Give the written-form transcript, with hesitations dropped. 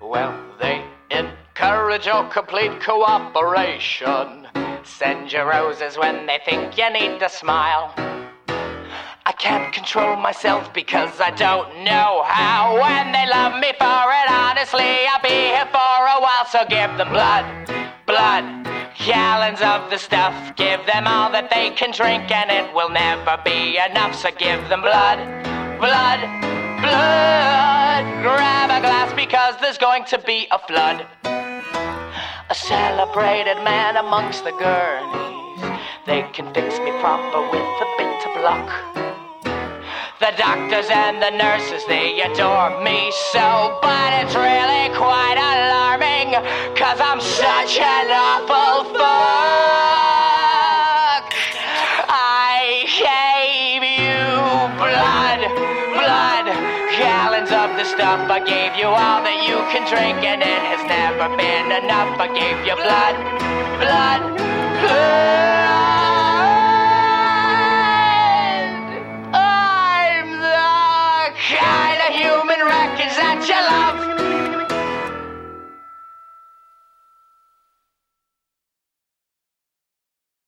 Well, they encourage your complete cooperation. Send you roses when they think you need to smile. I can't control myself because I don't know how. When they love me for it, honestly, I'll be here for a while. So give them blood, gallons of the stuff. Give them all that they can drink and it will never be enough. So give them blood. Grab a glass because there's going to be a flood. A celebrated man amongst the gurneys. They can fix me proper with a bit of luck. The doctors and the nurses, they adore me so, but it's really quite alarming, 'cause I'm such an awful fuck. I gave you blood, gallons of the stuff. I gave you all that you can drink, and it has never been enough. I gave you blood.